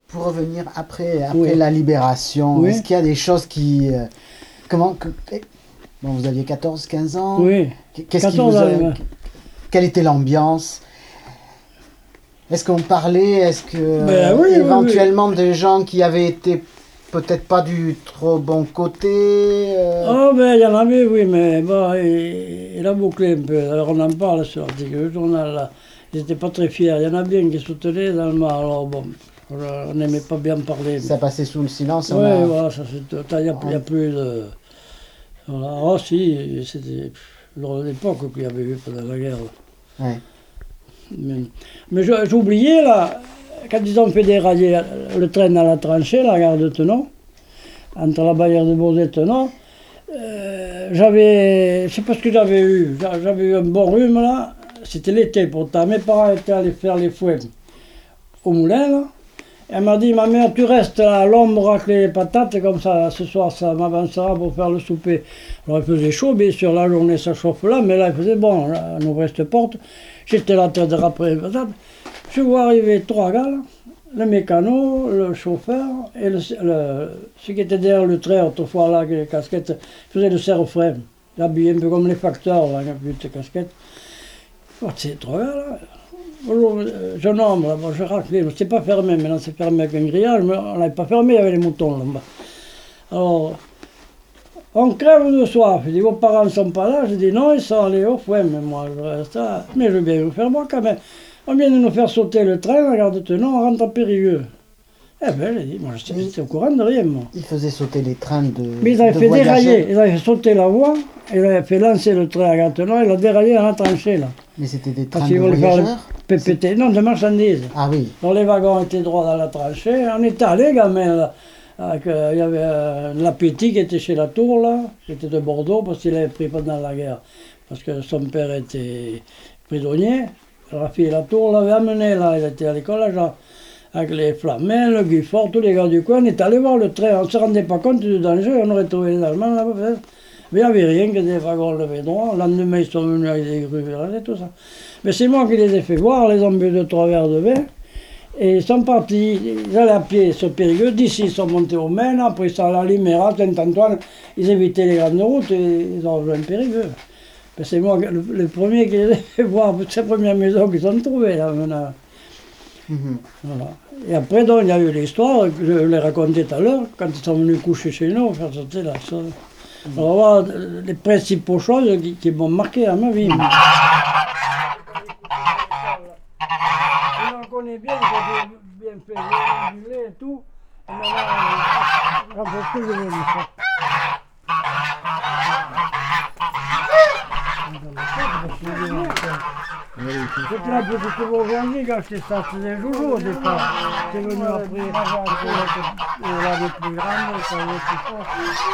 Pour revenir après Oui. la libération, Oui. est-ce qu'il y a des choses qui... bon, vous aviez 14-15 ans. Oui. Qu'est-ce qui 14 vous a... ans, ouais. Quelle était l'ambiance? Est-ce qu'on parlait? Est-ce que Ben oui, oui, éventuellement des gens qui avaient été peut-être pas du trop bon côté Oh, ben, il y en avait, oui, mais bon, il a bouclé un peu. Alors, on en parle sur l'article du journal, là. Ils n'étaient pas très fiers. Il y en a bien qui soutenaient dans le mal. Alors, bon, on n'aimait pas bien parler. ça passait sous le silence? Oui, voilà, ça c'est. Il n'y a plus de. Voilà. Oh, si, c'était lors de l'époque qu'il y avait eu pendant la guerre. Ouais. Mais j'oubliais, là, quand ils ont fait dérailler le train dans la tranchée, la gare de Tenon, entre la barrière de Beauvais et Tenon, je sais pas ce que j'avais eu. J'avais eu un bon rhume, là. C'était l'été, pourtant. Mes parents étaient allés faire les fouets au moulin, là. Elle m'a dit, ma mère, tu restes à l'ombre avec les patates, comme ça, ce soir, ça m'avancera pour faire le souper. Alors, il faisait chaud, bien sûr, la journée, ça chauffe là, mais là, il faisait bon, là, on ouvrait cette porte. J'étais là en train de râper les patates. Je vois arriver trois gars, là, le mécano, le chauffeur, et ce qui était derrière le trait, autrefois, là, avec les casquettes, faisait le serre-frein, habillé un peu comme les facteurs, là, avec les casquettes. Oh, ces trois gars, là. Bonjour, jeune homme, là, bon, je raclais, c'est pas fermé, maintenant c'est fermé avec un grillage, mais on l'avait pas fermé, il y avait les moutons là-bas. Alors, on crève de soif. Je dis, vos parents ne sont pas là? Je dis, non, ils sont allés au fouet, mais moi je reste là. Mais je veux bien vous faire voir quand même. On vient de nous faire sauter le train, la gare de Tenon, on rentre à Périgueux. Eh ben, j'ai dit, moi j'étais au courant de rien, moi. Ils faisaient sauter les trains de Mais ils avaient de fait voyageurs. dérailler, ils avaient fait sauter la voie, ils avaient fait lancer le train à gare de Tenon, ils l'ont déraillé dans la tranchée, là. Mais c'était des Parce trains qu'ils de voulaient faire le voyageurs? PPT, non, de marchandises. Ah oui. Alors les wagons étaient droits dans la tranchée. On était allés, gamins, là. Il y avait l'appétit qui était chez la Tour, là. C'était de Bordeaux, parce qu'il avait pris pendant la guerre. Parce que son père était prisonnier. Alors la fille de la Tour l'avait amené, là. Il était à l'école, là, genre, avec les Flamins, le Guifort, tous les gars du coin. On est allés voir le train. On ne se rendait pas compte du danger. On aurait trouvé les Allemands, là-bas. Mais il n'y avait rien que des wagons levés droit. Le lendemain, ils sont venus avec des grues et tout ça. Mais c'est moi qui les ai fait voir, les ont bu 2-3 verres de vin. Et ils sont partis, ils allaient à pied sur Périgueux. D'ici, ils sont montés au Maine, après ils sont allés à Liméra, Saint-Antoine. Ils évitaient les grandes routes et ils ont rejoint Périgueux. Mais c'est moi le premier qui les ai fait voir, ces premières maisons qu'ils ont trouvées là maintenant. Mhm. Voilà. Et après, donc, il y a eu l'histoire que je l'ai racontée tout à l'heure, quand ils sont venus coucher chez nous, faire sauter la chose. Alors voilà les principaux choses qui m'ont marqué dans ma vie. On connaît bien, j'ai bien fait du lait et tout. Et maintenant, on fait plus de lait, ça. C'était la petite bourgeoisie qui achetait ça, c'était des joujoux au départ. C'est venu après, la des plus grandes, ça avait plus fort.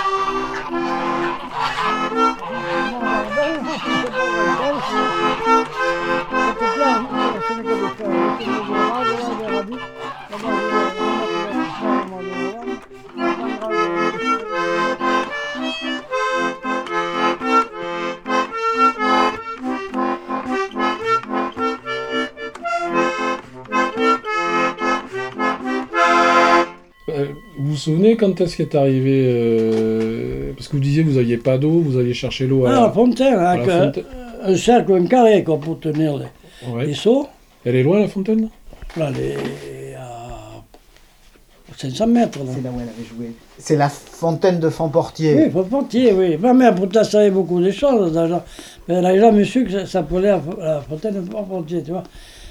C'était plein, ce n'est que de faire. C'était de l'orage, là, des radis. Vous vous souvenez quand est-ce qu'est arrivé parce que vous disiez que vous n'aviez pas d'eau, vous alliez chercher l'eau Ah, la fontaine, à avec la fontaine. un cercle, un carré quoi, pour tenir Ouais. les seaux. Elle est loin la fontaine? Là, à 500 mètres. Là. C'est là où elle avait joué. C'est la fontaine de Fontportier. Oui, Fontportier, oui. Ma mère, pourtant, savait beaucoup de choses. Mais elle n'a jamais su que ça s'appelait la fontaine de Fontportier, tu vois.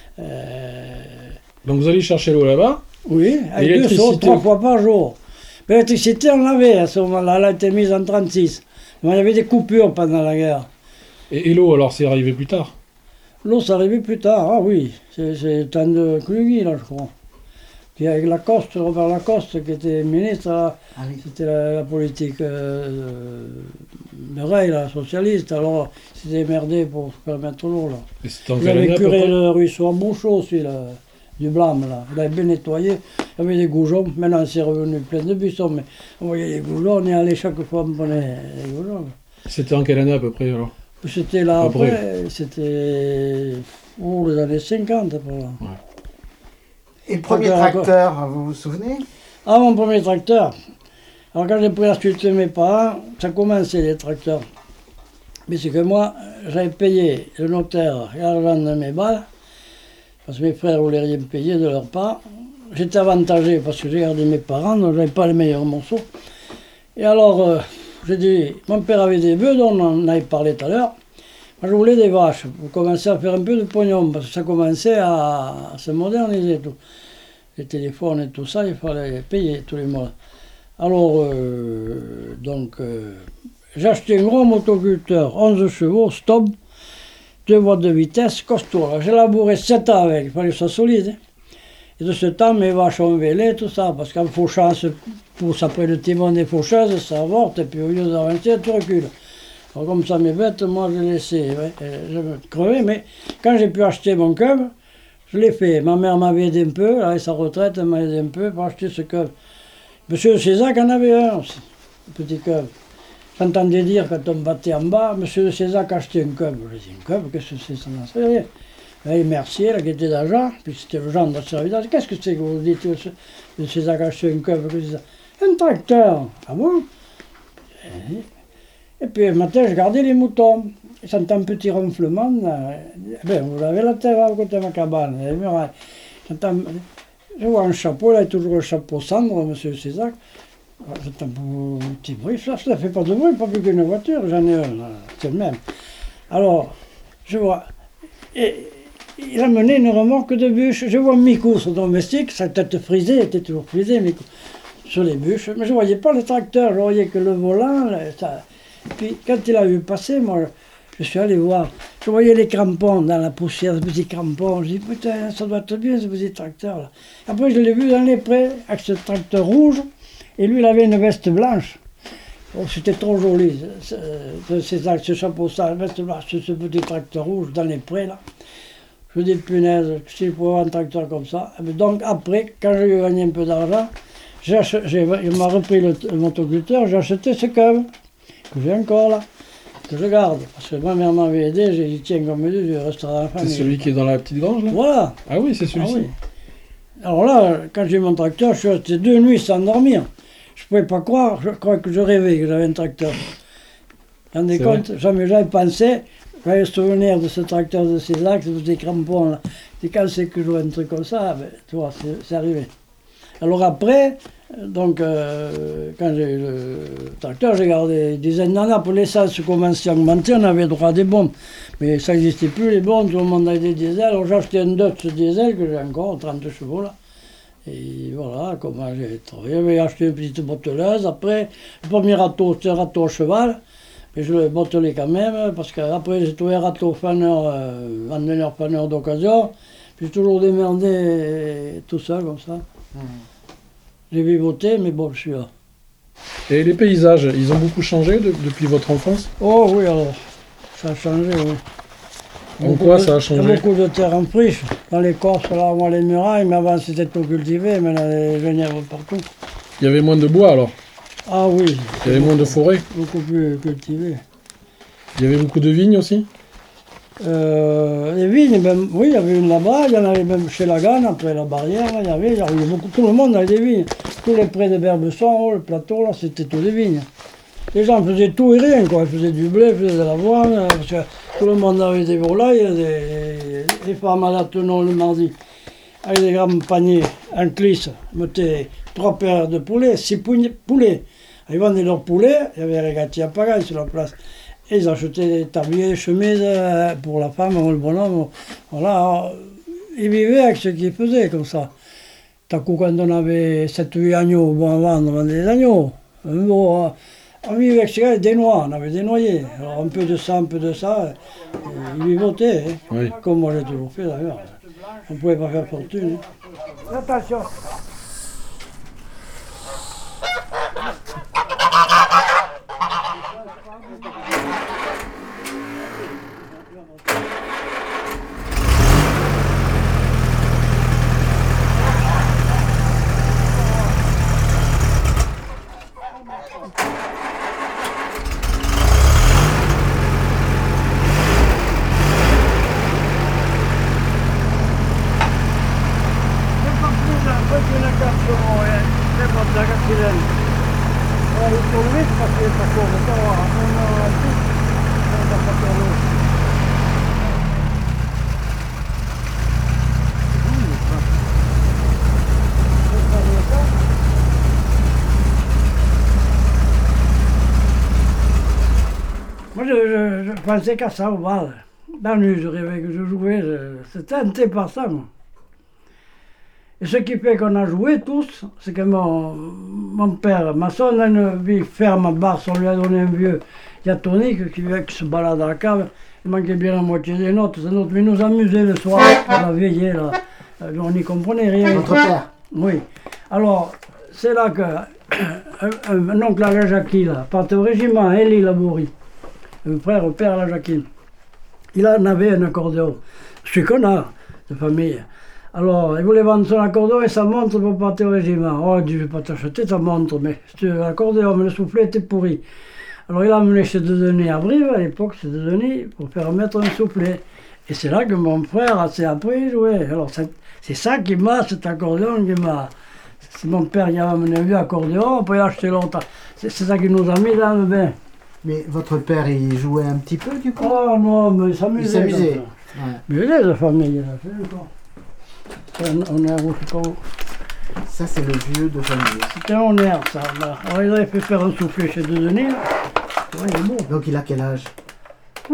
Donc vous allez chercher l'eau là-bas? Oui, avec deux l'électricité seaux, 3 fois par jour. Mais l'électricité, on l'avait à ce moment-là. Elle a été mise en 36. Mais il y avait des coupures pendant la guerre. Et l'eau, alors c'est arrivé plus tard? L'eau, ça arrivait plus tard. Ah oui, c'est le temps de Cluny, là, je crois. Puis avec Lacoste, Robert Lacoste, qui était ministre, là, Ah oui. c'était la politique de Reil, la socialiste. Alors, il s'était merdé pour faire mettre l'eau, là. Et c'était en Il quelle année avait à peu curé près? le ruisseau à Bouchot aussi, là, du blâme, là. Il avait bien nettoyé. Il y avait des goujons. Maintenant, c'est revenu plein de buissons, mais on voyait les goujons. On y allait chaque fois, on prenait les goujons. C'était en quelle année à peu près alors? C'était là Après. après, c'était les années 50, par là. Et le premier Tracteur, tracteur, vous vous souvenez? Ah, mon premier tracteur. Alors quand j'ai pris la suite de mes parents, ça commençait les tracteurs. Mais c'est que moi, j'avais payé le notaire et l'argent de mes balles, parce que mes frères ne voulaient rien payer de leur part. J'étais avantagé parce que j'ai gardé mes parents, donc je n'avais pas les meilleurs morceaux. Et alors, j'ai dit, mon père avait des bœufs, dont on en avait parlé tout à l'heure. Moi, je voulais des vaches pour commencer à faire un peu de pognon, parce que ça commençait à se moderniser tout. Les téléphones et tout ça, il fallait payer tous les mois. Alors, j'ai acheté un gros motoculteur, 11 chevaux, stop, 2 voies de vitesse, costaud. J'ai labouré 7 ans avec, il fallait que ce soit solide. Hein. Et de ce temps, mes vaches ont vélé, tout ça, parce qu'en fauchant, se pousse après le timon des faucheuses, ça avorte, et puis au lieu d'avancer, tu recules. Alors comme ça, mes bêtes, moi, je les laissais, je me crevais, mais quand j'ai pu acheter mon cub, je l'ai fait. Ma mère m'avait aidé un peu, avec sa retraite, elle m'a aidé un peu pour acheter ce cub. Monsieur Césac en avait un aussi, un petit cub. J'entendais dire quand on battait en bas, Monsieur Césac achetait un cub. Je dis, un cub, qu'est-ce que c'est, ça n'en sait rien. Et Mercier, là, qui était d'agent, puis c'était le genre de service. Qu'est-ce que c'est que vous dites, M. Césac achetait un cub? Un tracteur. Ah bon? Et puis un matin, je gardais les moutons. J'entends un petit ronflement. Vous avez la terre à côté de ma cabane, les murailles. Je vois un chapeau, là, toujours le chapeau cendre, M. Césac. J'entends un petit bruit, ça ne fait pas de bruit, pas plus qu'une voiture, j'en ai un, c'est le même. Alors, je vois, et il a mené une remorque de bûches. Je vois Mico, son domestique, sa tête frisée, était toujours frisée, Mico, sur les bûches. Mais je ne voyais pas le tracteur, je voyais que le volant. Ça. Puis quand il a vu passer, moi, je suis allé voir. Je voyais les crampons dans la poussière, ce petit crampon. Je dis, putain, ça doit être bien ce petit tracteur-là. Après, je l'ai vu dans les prés, avec ce tracteur rouge, et lui, il avait une veste blanche. Oh, c'était trop joli, ce chapeau, ça, veste blanche, ce petit tracteur rouge dans les prés, là. Je dis, punaise, si je pouvais avoir un tracteur comme ça. Donc après, quand j'ai gagné un peu d'argent, il m'a repris le motoculteur, j'ai acheté ce cub, que j'ai encore là, que je garde. Parce que ma mère m'avait aidé, j'ai dit, tiens, comme Dieu, je resterai dans la famille. C'est celui qui est dans la petite grange, là? Voilà. Ah oui, c'est celui-ci. Ah oui. Alors là, quand j'ai eu mon tracteur, je suis resté 2 nuits sans dormir. Je ne pouvais pas croire, je crois que je rêvais que j'avais un tracteur. Vous vous rendez compte? Jamais j'avais pensé, j'avais le souvenir de ce tracteur de Césac, de ces crampons là. Et quand c'est que je vois un truc comme ça, tu vois, c'est arrivé. Alors après, quand j'ai eu le tracteur, j'ai gardé des dizaines d'années. Pour l'essence commençait à augmenter, on avait droit à des bombes. Mais ça n'existait plus, les bombes, tout le monde avait des diesels. Alors j'ai acheté un Dutch diesel que j'ai encore, 30 chevaux là. Et voilà comment j'ai travaillé. J'avais acheté une petite botteleuse. Après, le premier râteau, c'était un râteau à cheval. Mais je l'ai bottelé quand même, parce qu'après j'ai trouvé un râteau vendeur faneur d'occasion. Puis j'ai toujours démerdé tout seul comme ça. J'ai vivoté, mais bon, je suis là. Et les paysages, ils ont beaucoup changé depuis votre enfance? Oh oui, alors, ça a changé, oui. En quoi ça a changé? Il y a beaucoup de terres en friche. Dans les Corses, là, moi, les murailles, mais avant c'était tout cultivé, maintenant les genièvres partout. Il y avait moins de bois alors? Ah oui. Il y avait moins de forêt? Beaucoup plus cultivé. Il y avait beaucoup de vignes aussi? Les vignes, ben, oui, il y avait une là-bas, il y en avait même chez Laganne, après la barrière, là, il y avait beaucoup, tout le monde avait des vignes. Tous les prés de Berbesson, le plateau, là, c'était tout des vignes. Les gens faisaient tout et rien, quoi. Ils faisaient du blé, ils faisaient de l'avoine, parce que tout le monde avait des volailles, des femmes à l'attenon le mardi, avec des grands paniers en clisse, mettaient 3 paires de poulets, 6 poulets. Ils vendaient leurs poulets, il y avait les gâtiers à pagaille sur la place. Et ils achetaient des tabliers, des chemises pour la femme ou le bonhomme. Voilà, ils vivaient avec ce qu'ils faisaient comme ça. D'un coup, quand on avait 7-8 agneaux, bon, avant, on vendait des agneaux. Bon, on vivait avec des noix, on avait des noyers. Alors un peu de ça, ils vivotaient, hein. Oui. Comme moi j'ai toujours fait d'ailleurs. On ne pouvait pas faire fortune. Hein. Attention. sono sempre da accidente. Il colletto perché fa come trova, non ha fatto lui. Moi, je pensais qu'à ça au bal. La nuit, je rêvais que je jouais. C'était tenté par ça, moi. Et ce qui fait qu'on a joué tous, c'est que mon père, ma soeur, a une vie ferme à Barse, on lui a donné un vieux diatonique qui se balade à la cave. Il manquait bien la moitié des notes, mais il nous amusait le soir, on a veillé là. On n'y comprenait rien. Votre père? Oui. Alors, c'est là que un oncle à la Jacquille, partait au régiment, Élie Labourie, un frère au père à la Jacquille. Il en avait un accordéon, je suis connard de famille. Alors, il voulait vendre son accordéon et sa montre pour partir au régiment. Oh, il dit, je ne vais pas t'acheter ta montre, mais l'accordéon, mais le soufflet était pourri. Alors, il a amené chez Dedenis à Brive, à l'époque, chez Dedenis, pour faire mettre un soufflet. Et c'est là que mon frère, assez après, jouait. Alors, c'est ça qui m'a, cet accordéon qui m'a... C'est mon père qui a amené un vieux accordéon, après il a acheté l'autre. C'est ça qui nous a mis dans le bain. Mais votre père, il jouait un petit peu du coup? Oh non, mais il s'amusait. Il s'amusait. Ouais. Mais il est de famille, là, c'est quoi. On est à Ça, c'est le vieux de famille. C'était un air, ça. Là. Alors, il avait fait faire un soufflet chez Dedenis. Ouais, il est beau. Donc, il a quel âge? Je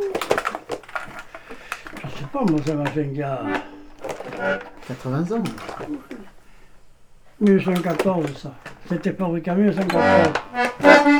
sais pas, moi, ça m'a fait un gars. 80 ans. 1914, ça. C'était fabriqué en 1914.